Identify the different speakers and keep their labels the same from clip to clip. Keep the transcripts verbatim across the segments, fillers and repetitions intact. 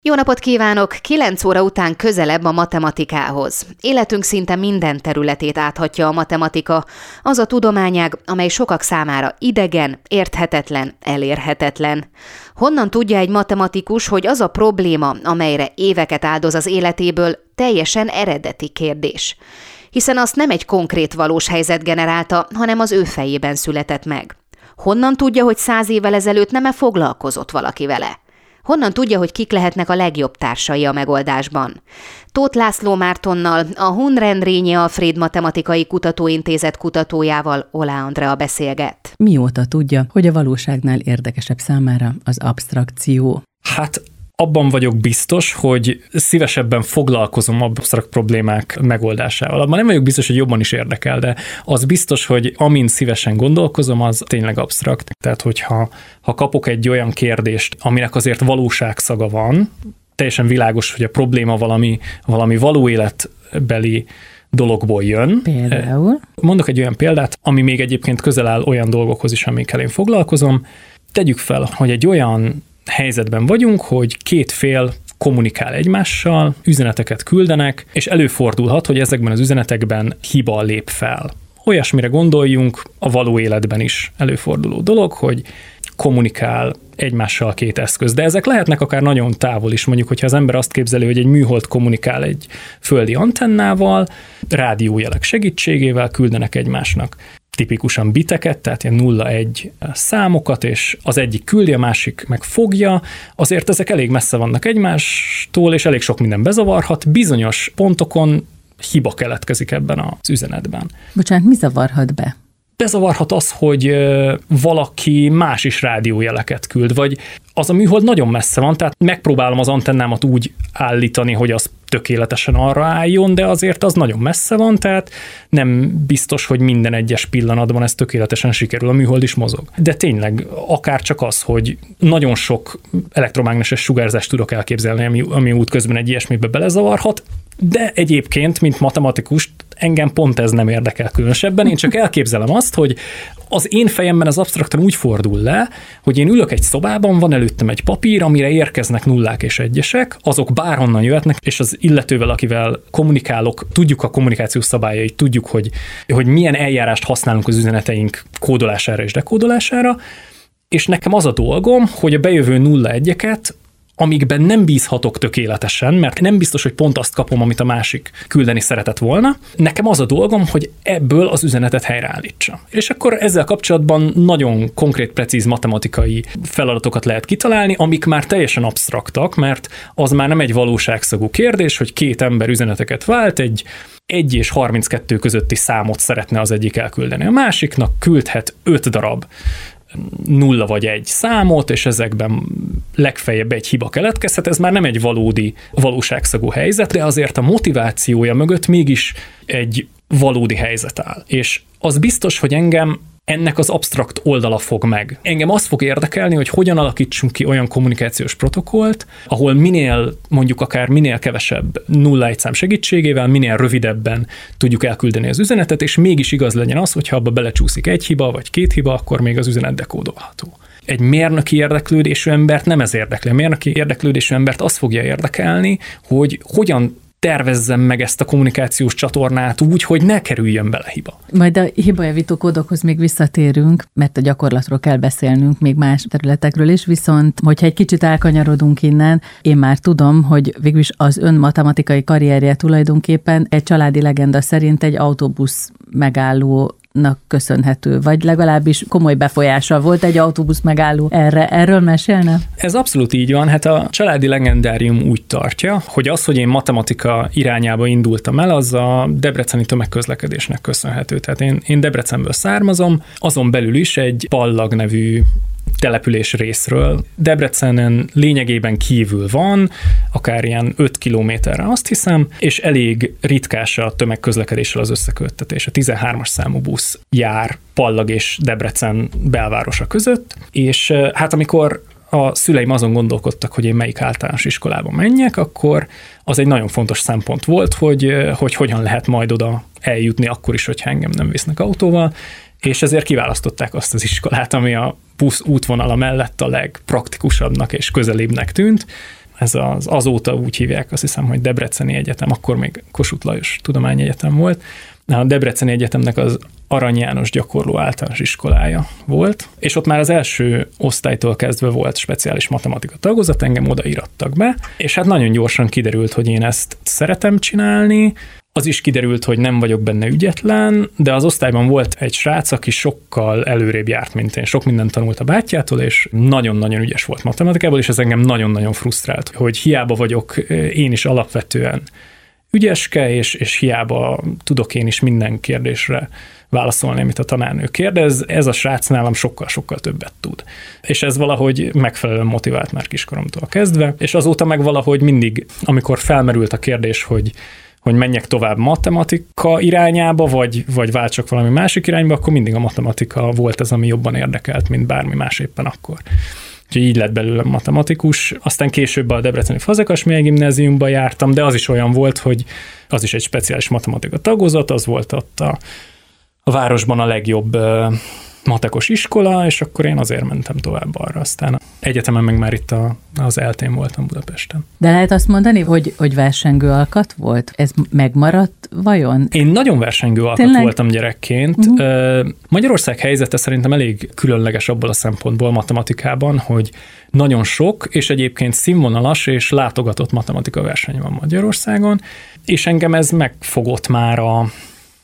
Speaker 1: Jó napot kívánok! kilenc óra után közelebb a matematikához. Életünk szinte minden területét áthatja a matematika, az a tudományág, amely sokak számára idegen, érthetetlen, elérhetetlen. Honnan tudja egy matematikus, hogy az a probléma, amelyre éveket áldoz az életéből, teljesen eredeti kérdés? Hiszen azt nem egy konkrét valós helyzet generálta, hanem az ő fejében született meg. Honnan tudja, hogy száz évvel ezelőtt nem-e foglalkozott valaki vele? Honnan tudja, hogy kik lehetnek a legjobb társai a megoldásban? Tóth László Mártonnal, a Hunrendrényi Alfréd Matematikai Kutatóintézet kutatójával Oláh Andrea beszélget.
Speaker 2: Mióta tudja, hogy a valóságnál érdekesebb számára az absztrakció?
Speaker 3: Hát abban vagyok biztos, hogy szívesebben foglalkozom absztrakt problémák megoldásával. Abban nem vagyok biztos, hogy jobban is érdekel, de az biztos, hogy amint szívesen gondolkozom, az tényleg absztrakt. Tehát, hogyha ha kapok egy olyan kérdést, aminek azért valóságszaga van, teljesen világos, hogy a probléma valami, valami való életbeli dologból jön.
Speaker 2: Például?
Speaker 3: Mondok egy olyan példát, ami még egyébként közel áll olyan dolgokhoz is, amikkel én foglalkozom. Tegyük fel, hogy egy olyan helyzetben vagyunk, hogy két fél kommunikál egymással, üzeneteket küldenek, és előfordulhat, hogy ezekben az üzenetekben hiba lép fel. Olyasmire gondoljunk, a való életben is előforduló dolog, hogy kommunikál egymással két eszköz. De ezek lehetnek akár nagyon távol is, mondjuk, hogyha az ember azt képzeli, hogy egy műhold kommunikál egy földi antennával, rádiójelek segítségével küldenek egymásnak tipikusan biteket, tehát ilyen nulla egy számokat, és az egyik küldi, a másik meg fogja, azért ezek elég messze vannak egymástól, és elég sok minden bezavarhat, bizonyos pontokon hiba keletkezik ebben az üzenetben.
Speaker 2: Bocsánat, mi zavarhat be?
Speaker 3: Bezavarhat az, hogy valaki más is rádiójeleket küld, vagy az a műhold nagyon messze van, tehát megpróbálom az antennámat úgy állítani, hogy az tökéletesen arra álljon, de azért az nagyon messze van, tehát nem biztos, hogy minden egyes pillanatban ez tökéletesen sikerül, a műhold is mozog. De tényleg akár csak az, hogy nagyon sok elektromágneses sugárzást tudok elképzelni, ami, ami útközben egy ilyesmibe belezavarhat, de egyébként, mint matematikus, engem pont ez nem érdekel különösebben, én csak elképzelem azt, hogy az én fejemben az absztraktan úgy fordul le, hogy én ülök egy szobában, van előttem egy papír, amire érkeznek nullák és egyesek, azok bárhonnan jöhetnek, és az illetővel, akivel kommunikálok, tudjuk a kommunikációs szabályait, tudjuk, hogy, hogy milyen eljárást használunk az üzeneteink kódolására és dekódolására, és nekem az a dolgom, hogy a bejövő nulla egyeket, amikben nem bízhatok tökéletesen, mert nem biztos, hogy pont azt kapom, amit a másik küldeni szeretett volna. Nekem az a dolgom, hogy ebből az üzenetet helyreállítsam. És akkor ezzel kapcsolatban nagyon konkrét, precíz matematikai feladatokat lehet kitalálni, amik már teljesen absztraktak, mert az már nem egy valóságszagú kérdés, hogy két ember üzeneteket vált, egy egy és harminckettő közötti számot szeretne az egyik elküldeni. A másiknak küldhet öt darab nulla vagy egy számot, és ezekben legfeljebb egy hiba keletkezhet, ez már nem egy valódi, valóságszagú helyzet, de azért a motivációja mögött mégis egy valódi helyzet áll. És az biztos, hogy engem ennek az absztrakt oldala fog meg. Engem az fog érdekelni, hogy hogyan alakítsunk ki olyan kommunikációs protokollt, ahol minél, mondjuk akár minél kevesebb nulla egy szám segítségével, minél rövidebben tudjuk elküldeni az üzenetet, és mégis igaz legyen az, hogyha abba belecsúszik egy hiba, vagy két hiba, akkor még az üzenet dekódolható. Egy mérnöki érdeklődésű embert nem ez érdekli. A mérnöki érdeklődésű embert az fogja érdekelni, hogy hogyan tervezzem meg ezt a kommunikációs csatornát úgy, hogy ne kerüljön bele hiba.
Speaker 2: Majd a hibajavító kódokhoz még visszatérünk, mert a gyakorlatról kell beszélnünk még más területekről is, viszont hogyha egy kicsit elkanyarodunk innen, én már tudom, hogy végülis az ön matematikai karrierje tulajdonképpen egy családi legenda szerint egy autóbusz megálló köszönhető, vagy legalábbis komoly befolyással volt egy autóbusz megálló erre. Erről mesélne?
Speaker 3: Ez abszolút így van. Hát a családi legendárium úgy tartja, hogy az, hogy én matematika irányába indultam el, az a debreceni tömegközlekedésnek köszönhető. Tehát én, én Debrecenből származom, azon belül is egy Ballag nevű település részről. Debrecenen lényegében kívül van, akár ilyen öt kilométerre azt hiszem, és elég ritkás a tömegközlekedéssel az összeköttetés. A tizenhármas számú busz jár Ballag és Debrecen belvárosa között, és hát amikor a szüleim azon gondolkodtak, hogy én melyik általános iskolába menjek, akkor az egy nagyon fontos szempont volt, hogy, hogy hogyan lehet majd oda eljutni akkor is, hogyha engem nem visznek autóval, és ezért kiválasztották azt az iskolát, ami a busz útvonala mellett a legpraktikusabbnak és közelibbnek tűnt. ez az, azóta úgy hívják, azt hiszem, hogy Debreceni Egyetem, akkor még Kossuth Lajos Tudományegyetem volt. A Debreceni Egyetemnek az Arany János gyakorló általános iskolája volt, és ott már az első osztálytól kezdve volt speciális matematika tagozat, engem oda írattak be, és hát nagyon gyorsan kiderült, hogy én ezt szeretem csinálni. Az is kiderült, hogy nem vagyok benne ügyetlen, de az osztályban volt egy srác, aki sokkal előrébb járt, mint én. Sok mindent tanult a bátyjától, és nagyon-nagyon ügyes volt matematikából, és ez engem nagyon-nagyon frusztrált, hogy hiába vagyok én is alapvetően ügyeske, és, és hiába tudok én is minden kérdésre válaszolni, amit a tanárnő kérdez, ez a srác nálam sokkal-sokkal többet tud. És ez valahogy megfelelően motivált már kiskoromtól kezdve, és azóta meg valahogy mindig, amikor felmerült a kérdés, hogy hogy menjek tovább matematika irányába, vagy, vagy váltsak valami másik irányba, akkor mindig a matematika volt az, ami jobban érdekelt, mint bármi más éppen akkor. Úgyhogy így lett belőlem matematikus. Aztán később a Debreceni Fazekas Mihály Gimnáziumba jártam, de az is olyan volt, hogy az is egy speciális matematika tagozat, az volt ott a, a városban a legjobb matekos iskola, és akkor én azért mentem tovább arra. Aztán egyetemen meg már itt a, az eltén voltam Budapesten.
Speaker 2: De lehet azt mondani, hogy, hogy versengő alkat volt? Ez megmaradt vajon?
Speaker 3: Én nagyon versengő alkat Tényleg? voltam gyerekként. Uh-huh. Magyarország helyzete szerintem elég különleges abból a szempontból matematikában, hogy nagyon sok, és egyébként színvonalas és látogatott matematika verseny van Magyarországon, és engem ez megfogott már a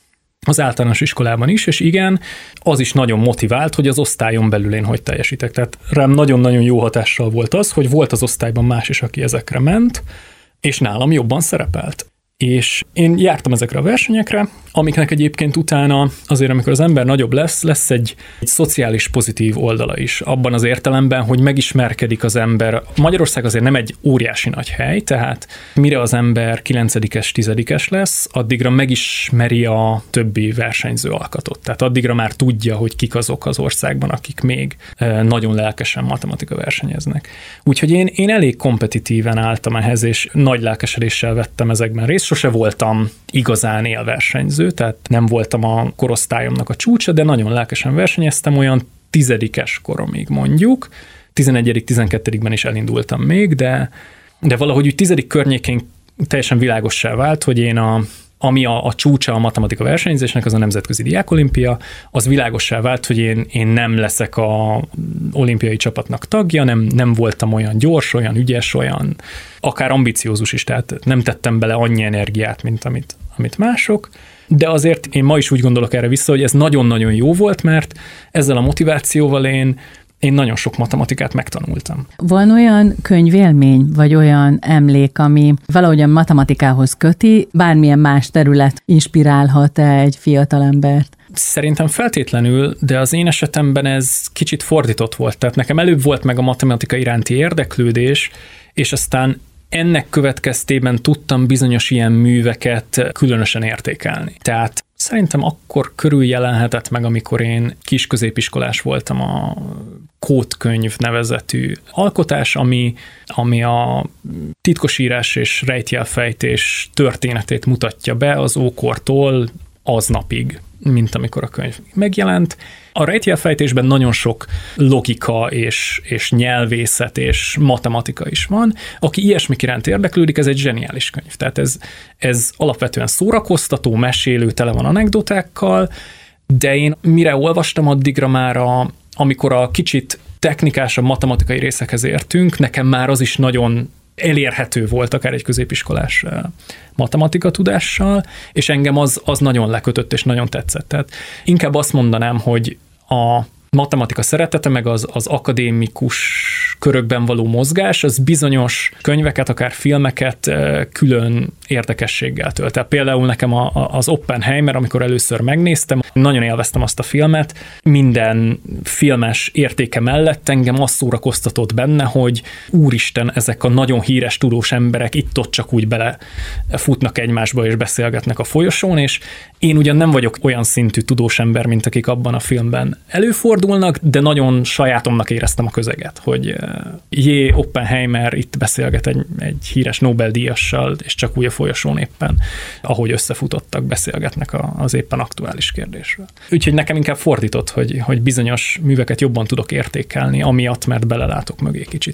Speaker 3: az általános iskolában is, és igen, az is nagyon motivált, hogy az osztályon belül én hogy teljesítek. Tehát rám nagyon-nagyon jó hatással volt az, hogy volt az osztályban más is, aki ezekre ment, és nálam jobban szerepelt. És én jártam ezekre a versenyekre, amiknek egyébként utána azért, amikor az ember nagyobb lesz, lesz egy, egy szociális pozitív oldala is. Abban az értelemben, hogy megismerkedik az ember. Magyarország azért nem egy óriási nagy hely, tehát mire az ember kilencedikes, tizedikes lesz, addigra megismeri a többi versenyző alkatot. Tehát addigra már tudja, hogy kik azok az országban, akik még nagyon lelkesen matematika versenyeznek. Úgyhogy én, én elég kompetitíven álltam ehhez, és nagy lelkesedéssel vettem ezekben részt. Sose voltam igazán élversenyző, tehát nem voltam a korosztályomnak a csúcsa, de nagyon lelkesen versenyeztem, olyan tizedikes koromig mondjuk. tizenegyedik, tizenkettedikben is elindultam még, de, de valahogy úgy tizedik környékén teljesen világossá vált, hogy én a ami a, a csúcsa a matematika versenyzésnek, az a Nemzetközi Diákolimpia, az világossá vált, hogy én, én nem leszek a olimpiai csapatnak tagja, nem, nem voltam olyan gyors, olyan ügyes, olyan akár ambiciózus is, tehát nem tettem bele annyi energiát, mint amit, amit mások, de azért én ma is úgy gondolok erre vissza, hogy ez nagyon-nagyon jó volt, mert ezzel a motivációval én Én nagyon sok matematikát megtanultam.
Speaker 2: Van olyan könyvélmény, vagy olyan emlék, ami valahogy a matematikához köti, bármilyen más terület inspirálhat egy fiatalembert?
Speaker 3: Szerintem feltétlenül, de az én esetemben ez kicsit fordított volt. Tehát nekem előbb volt meg a matematika iránti érdeklődés, és aztán ennek következtében tudtam bizonyos ilyen műveket különösen értékelni. Tehát szerintem akkor körül jelenhetett meg, amikor én kisközépiskolás voltam, a Kódkönyv nevezetű alkotás, ami, ami a titkosírás és rejtjelfejtés történetét mutatja be az ókortól aznapig, mint amikor a könyv megjelent. A rejtjelfejtésben nagyon sok logika és, és nyelvészet és matematika is van. Aki ilyesmik iránt érdeklődik, ez egy zseniális könyv. Tehát ez, ez alapvetően szórakoztató, mesélő, tele van anekdotákkal, de én mire olvastam, addigra már a, amikor a kicsit technikásabb matematikai részekhez értünk, nekem már az is nagyon elérhető volt akár egy középiskolás matematika tudással, és engem az, az nagyon lekötött és nagyon tetszett. Tehát inkább azt mondanám, hogy a matematika szeretete, meg az, az akadémikus körökben való mozgás, az bizonyos könyveket, akár filmeket külön érdekességgel tölt. Tehát például nekem a, a, az Oppenheimer, amikor először megnéztem, nagyon élveztem azt a filmet, minden filmes értéke mellett engem azt szórakoztatott benne, hogy úristen, ezek a nagyon híres tudós emberek itt-ott csak úgy bele futnak egymásba és beszélgetnek a folyosón, és én ugyan nem vagyok olyan szintű tudós ember, mint akik abban a filmben előfordulnak, de nagyon sajátomnak éreztem a közeget, hogy jé, Oppenheimer itt beszélget egy, egy híres Nobel-díjassal, és csak úgy a folyosón éppen, ahogy összefutottak, beszélgetnek az éppen aktuális kérdésről. Úgyhogy nekem inkább fordított, hogy, hogy bizonyos műveket jobban tudok értékelni, amiatt, mert belelátok mögé kicsit jobban.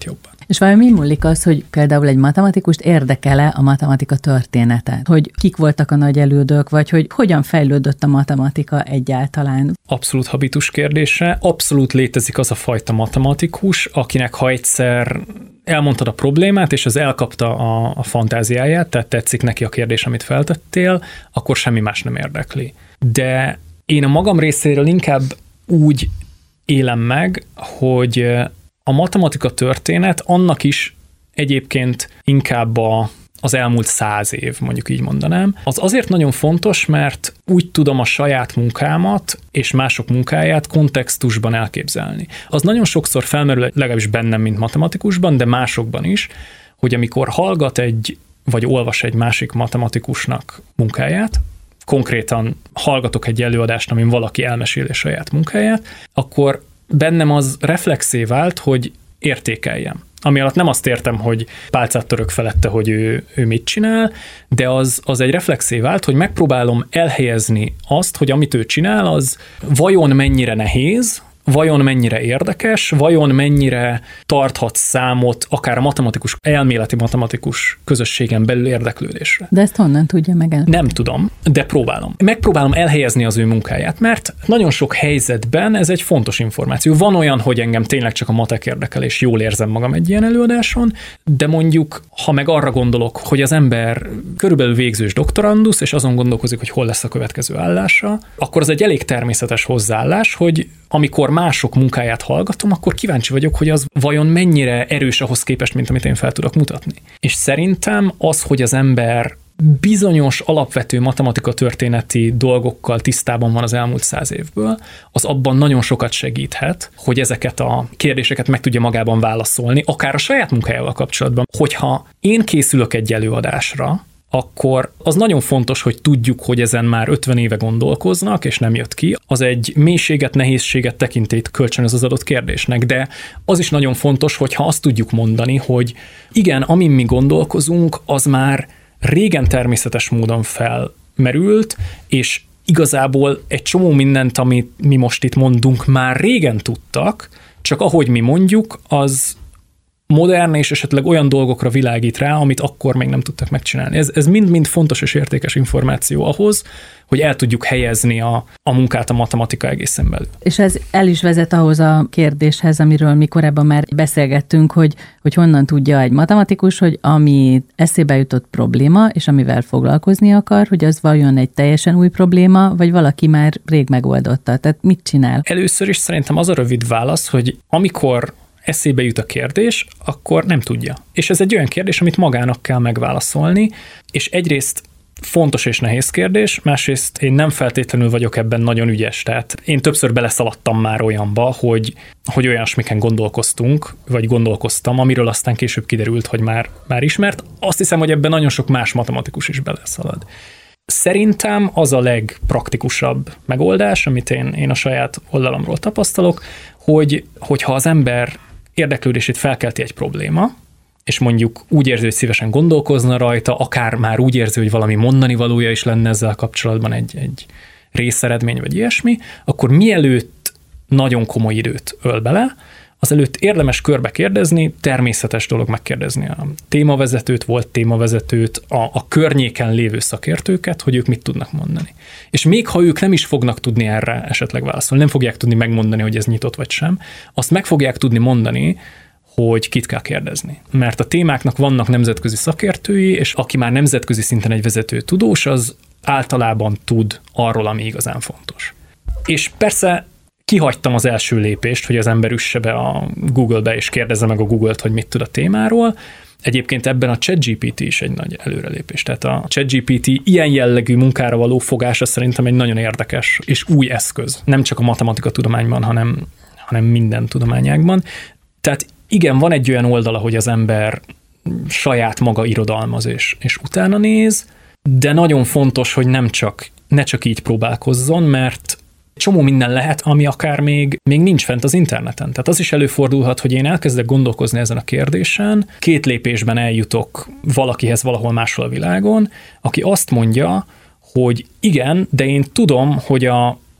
Speaker 2: És vajon mi múlik az, hogy például egy matematikust érdekel-e a matematika története? Hogy kik voltak a nagy elődök, vagy hogy hogyan fejlődött a matematika egyáltalán?
Speaker 3: Abszolút habitus kérdése. Abszolút létezik az a fajta matematikus, akinek ha egyszer elmondtad a problémát, és az elkapta a, a fantáziáját, tehát tetszik neki a kérdés, amit feltettél, akkor semmi más nem érdekli. De én a magam részéről inkább úgy élem meg, hogy a matematika történet annak is egyébként inkább a, az elmúlt száz év, mondjuk így mondanám. Az azért nagyon fontos, mert úgy tudom a saját munkámat és mások munkáját kontextusban elképzelni. Az nagyon sokszor felmerül, legalábbis bennem, mint matematikusban, de másokban is, hogy amikor hallgat egy, vagy olvas egy másik matematikusnak munkáját, konkrétan hallgatok egy előadást, amin valaki elmeséli a saját munkáját, akkor bennem az reflexé vált, hogy értékeljem. Ami alatt nem azt értem, hogy pálcát török felette, hogy ő, ő mit csinál, de az, az egy reflexé vált, hogy megpróbálom elhelyezni azt, hogy amit ő csinál, az vajon mennyire nehéz, vajon mennyire érdekes, vajon mennyire tarthat számot akár a matematikus, elméleti matematikus közösségen belül érdeklődésre.
Speaker 2: De ezt honnan tudja meg el?
Speaker 3: Nem tudom, de próbálom. Megpróbálom elhelyezni az ő munkáját, mert nagyon sok helyzetben ez egy fontos információ. Van olyan, hogy engem tényleg csak a matek érdekel, és jól érzem magam egy ilyen előadáson, de mondjuk, ha meg arra gondolok, hogy az ember körülbelül végzős doktorandusz, és azon gondolkozik, hogy hol lesz a következő állása, akkor az egy elég természetes hozzáállás, hogy amikor mások munkáját hallgatom, akkor kíváncsi vagyok, hogy az vajon mennyire erős ahhoz képest, mint amit én fel tudok mutatni. És szerintem az, hogy az ember bizonyos alapvető matematika történeti dolgokkal tisztában van az elmúlt száz évből, az abban nagyon sokat segíthet, hogy ezeket a kérdéseket meg tudja magában válaszolni, akár a saját munkájával kapcsolatban. Hogyha én készülök egy előadásra, akkor az nagyon fontos, hogy tudjuk, hogy ezen már ötven éve gondolkoznak, és nem jött ki. Az egy mélységet, nehézséget, tekintélyt kölcsönöz az adott kérdésnek, de az is nagyon fontos, hogyha azt tudjuk mondani, hogy igen, amin mi gondolkozunk, az már régen természetes módon felmerült, és igazából egy csomó mindent, amit mi most itt mondunk, már régen tudtak, csak ahogy mi mondjuk, az modern és esetleg olyan dolgokra világít rá, amit akkor még nem tudtak megcsinálni. Ez, ez mind-mind fontos és értékes információ ahhoz, hogy el tudjuk helyezni a, a munkát a matematika egészen belül.
Speaker 2: És ez el is vezet ahhoz a kérdéshez, amiről mi korábban már beszélgettünk, hogy, hogy honnan tudja egy matematikus, hogy ami eszébe jutott probléma, és amivel foglalkozni akar, hogy az vajon egy teljesen új probléma, vagy valaki már rég megoldotta. Tehát mit csinál?
Speaker 3: Először is szerintem az a rövid válasz, hogy amikor eszébe jut a kérdés, akkor nem tudja. És ez egy olyan kérdés, amit magának kell megválaszolni, és egyrészt fontos és nehéz kérdés, másrészt én nem feltétlenül vagyok ebben nagyon ügyes, tehát én többször beleszaladtam már olyanba, hogy, hogy olyasmiken gondolkoztunk, vagy gondolkoztam, amiről aztán később kiderült, hogy már, már ismert. Azt hiszem, hogy ebben nagyon sok más matematikus is beleszalad. Szerintem az a legpraktikusabb megoldás, amit én, én a saját oldalamról tapasztalok, hogy, hogyha az ember érdeklődését felkelti egy probléma, és mondjuk úgy érzi, hogy szívesen gondolkozna rajta, akár már úgy érzi, hogy valami mondani valója is lenne ezzel kapcsolatban egy, egy részeredmény vagy ilyesmi, akkor mielőtt nagyon komoly időt öl bele, azelőtt érdemes körbe kérdezni, természetes dolog megkérdezni a témavezetőt, volt témavezetőt, a, a környéken lévő szakértőket, hogy ők mit tudnak mondani. És még ha ők nem is fognak tudni erre esetleg válaszolni, nem fogják tudni megmondani, hogy ez nyitott vagy sem, azt meg fogják tudni mondani, hogy kit kell kérdezni. Mert a témáknak vannak nemzetközi szakértői, és aki már nemzetközi szinten egy vezető tudós, az általában tud arról, ami igazán fontos. És persze kihagytam az első lépést, hogy az ember üsse be a Google-be, és kérdezze meg a Google-t, hogy mit tud a témáról. Egyébként ebben a ChatGPT is egy nagy előrelépés. Tehát a ChatGPT ilyen jellegű munkára való fogása szerintem egy nagyon érdekes és új eszköz. Nem csak a matematika tudományban, hanem, hanem minden tudományágban. Tehát igen, van egy olyan oldala, hogy az ember saját maga irodalmaz és, és utána néz, de nagyon fontos, hogy nem csak, ne csak így próbálkozzon, mert csomó minden lehet, ami akár még, még nincs fent az interneten. Tehát az is előfordulhat, hogy én elkezdek gondolkozni ezen a kérdésen, két lépésben eljutok valakihez valahol máshol a világon, aki azt mondja, hogy igen, de én tudom, hogy a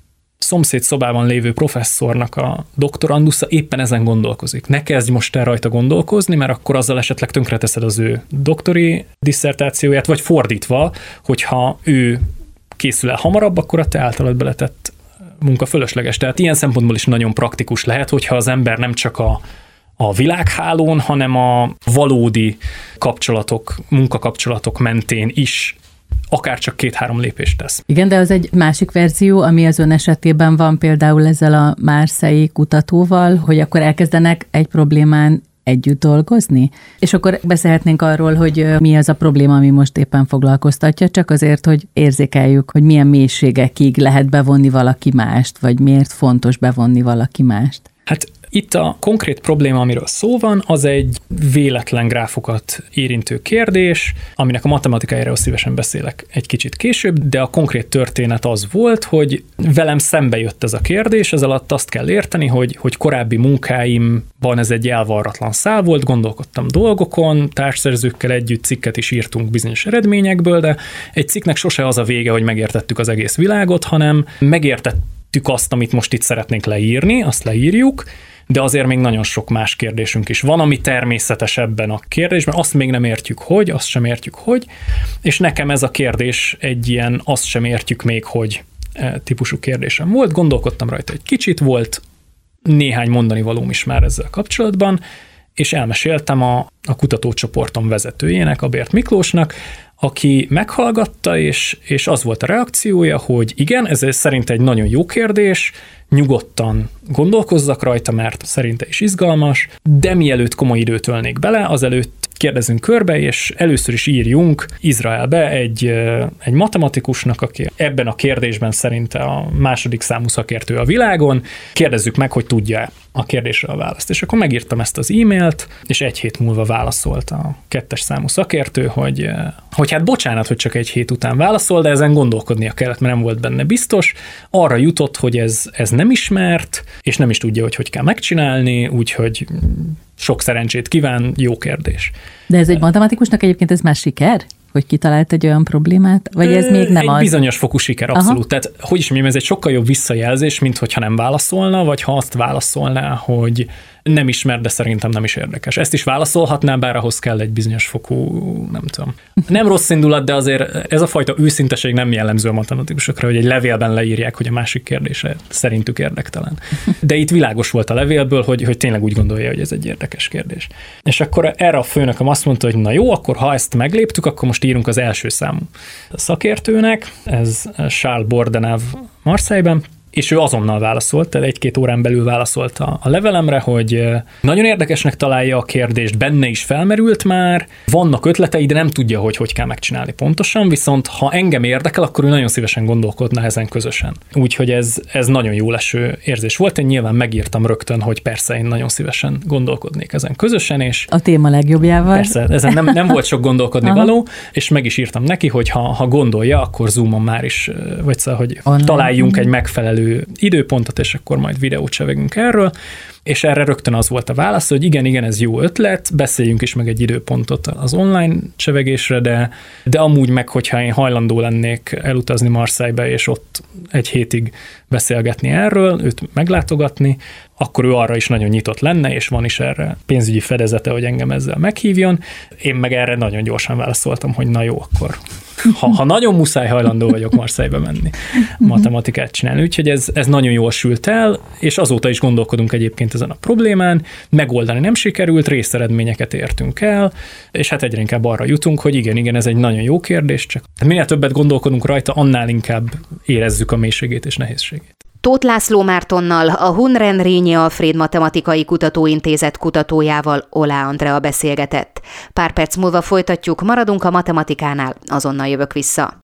Speaker 3: szomszéd szobában lévő professzornak a doktorandusza éppen ezen gondolkozik. Ne kezdj most el rajta gondolkozni, mert akkor azzal esetleg tönkreteszed az ő doktori disszertációját, vagy fordítva, hogyha ő készül el hamarabb, akkor a te általad beletett munka fölösleges. Tehát ilyen szempontból is nagyon praktikus lehet, hogyha az ember nem csak a, a világhálón, hanem a valódi kapcsolatok, munkakapcsolatok mentén is akár csak két-három lépést tesz.
Speaker 2: Igen, de az egy másik verzió, ami az ön esetében van például ezzel a Marseille kutatóval, hogy akkor elkezdenek egy problémán együtt dolgozni? És akkor beszélhetnénk arról, hogy mi az a probléma, ami most éppen foglalkoztatja, csak azért, hogy érzékeljük, hogy milyen mélységekig lehet bevonni valaki mást, vagy miért fontos bevonni valaki mást.
Speaker 3: Hát itt a konkrét probléma, amiről szó van, az egy véletlen gráfokat érintő kérdés, aminek a matematikájáról szívesen beszélek egy kicsit később, de a konkrét történet az volt, hogy velem szembe jött ez a kérdés, ez alatt azt kell érteni, hogy, hogy korábbi munkáimban ez egy elvarratlan szál volt, gondolkodtam dolgokon, társszerzőkkel együtt cikket is írtunk bizonyos eredményekből, de egy cikknek sose az a vége, hogy megértettük az egész világot, hanem megértettük azt, amit most itt szeretnénk leírni, azt leírjuk, de azért még nagyon sok más kérdésünk is van, ami természetes ebben a kérdésben, azt még nem értjük, hogy, azt sem értjük, hogy, és nekem ez a kérdés egy ilyen azt sem értjük még, hogy típusú kérdésem volt, gondolkodtam rajta egy kicsit, volt néhány mondani valóm is már ezzel kapcsolatban, és elmeséltem a, a kutatócsoportom vezetőjének, a Bért Miklósnak, aki meghallgatta, és, és az volt a reakciója, hogy igen, ez szerint egy nagyon jó kérdés, nyugodtan gondolkozzak rajta, mert szerinte is izgalmas, de mielőtt komoly időt ölnék bele, azelőtt kérdezzünk körbe, és először is írjunk Izraelbe egy, egy matematikusnak, aki ebben a kérdésben szerinte a második számú szakértő a világon, kérdezzük meg, hogy tudja a kérdésre a választ. És akkor megírtam ezt az e-mailt, és egy hét múlva válaszolt a kettes számú szakértő, hogy, hogy hát bocsánat, hogy csak egy hét után válaszol, de ezen gondolkodnia kellett, mert nem volt benne biztos. Arra jutott, hogy ez, ez nem ismert, és nem is tudja, hogy hogy kell megcsinálni, úgyhogy sok szerencsét kíván, jó kérdés.
Speaker 2: De ez egy matematikusnak egyébként ez már siker? Hogy kitalált egy olyan problémát? Vagy ez még nem
Speaker 3: egy
Speaker 2: az? Egy
Speaker 3: bizonyos fokú siker, abszolút. Aha. Tehát, hogy is mondjam, ez egy sokkal jobb visszajelzés, mint hogyha nem válaszolna, vagy ha azt válaszolná, hogy nem ismer, de szerintem nem is érdekes. Ezt is válaszolhatná, bár ahhoz kell egy bizonyos fokú, nem tudom. Nem rossz indulat, de azért ez a fajta őszinteség nem jellemző a matematikusokra, hogy egy levélben leírják, hogy a másik kérdése szerintük érdektelen. De itt világos volt a levélből, hogy, hogy tényleg úgy gondolja, hogy ez egy érdekes kérdés. És akkor erre a főnököm azt mondta, hogy na jó, akkor ha ezt megléptük, akkor most írunk az első számú szakértőnek, ez Charles Bordenave Marseille-ben, és ő azonnal válaszolt, tehát egy-két órán belül válaszolt a, a levelemre, hogy nagyon érdekesnek találja a kérdést, benne is felmerült már, vannak ötletei, de nem tudja, hogy hogy kell megcsinálni pontosan, viszont ha engem érdekel, akkor ő nagyon szívesen gondolkodna ezen közösen. Úgyhogy ez, ez nagyon jó leső érzés volt, én nyilván megírtam rögtön, hogy persze én nagyon szívesen gondolkodnék ezen közösen, és
Speaker 2: a téma legjobbjával.
Speaker 3: Persze, ezen nem, nem volt sok gondolkodni való, és meg is írtam neki, hogy ha, ha gondolja, akkor Zoomon már is, vagy szóval, hogy online. Találjunk egy megfelelő időpontot, és akkor majd videót csevegünk erről, és erre rögtön az volt a válasz, hogy igen, igen, ez jó ötlet, beszéljünk is meg egy időpontot az online csevegésre, de, de amúgy meg, hogyha én hajlandó lennék elutazni Marseille-be, és ott egy hétig beszélgetni erről, őt meglátogatni, akkor ő arra is nagyon nyitott lenne, és van is erre pénzügyi fedezete, hogy engem ezzel meghívjon. Én meg erre nagyon gyorsan válaszoltam, hogy na jó, akkor ha, ha nagyon muszáj, hajlandó vagyok Marseille-be menni matematikát csinálni. Úgyhogy ez, ez nagyon jól sült el, és azóta is gondolkodunk egyébként ezen a problémán, megoldani nem sikerült, részeredményeket értünk el, és hát egyre inkább arra jutunk, hogy igen, igen, ez egy nagyon jó kérdés, csak minél többet gondolkodunk rajta, annál inkább érezzük a mélységét és nehézségét.
Speaker 1: Tóth László Mártonnal, a Hunren Rényi Alfréd Matematikai Kutatóintézet kutatójával Oláh Andrea beszélgetett. Pár perc múlva folytatjuk, maradunk a matematikánál, azonnal jövök vissza.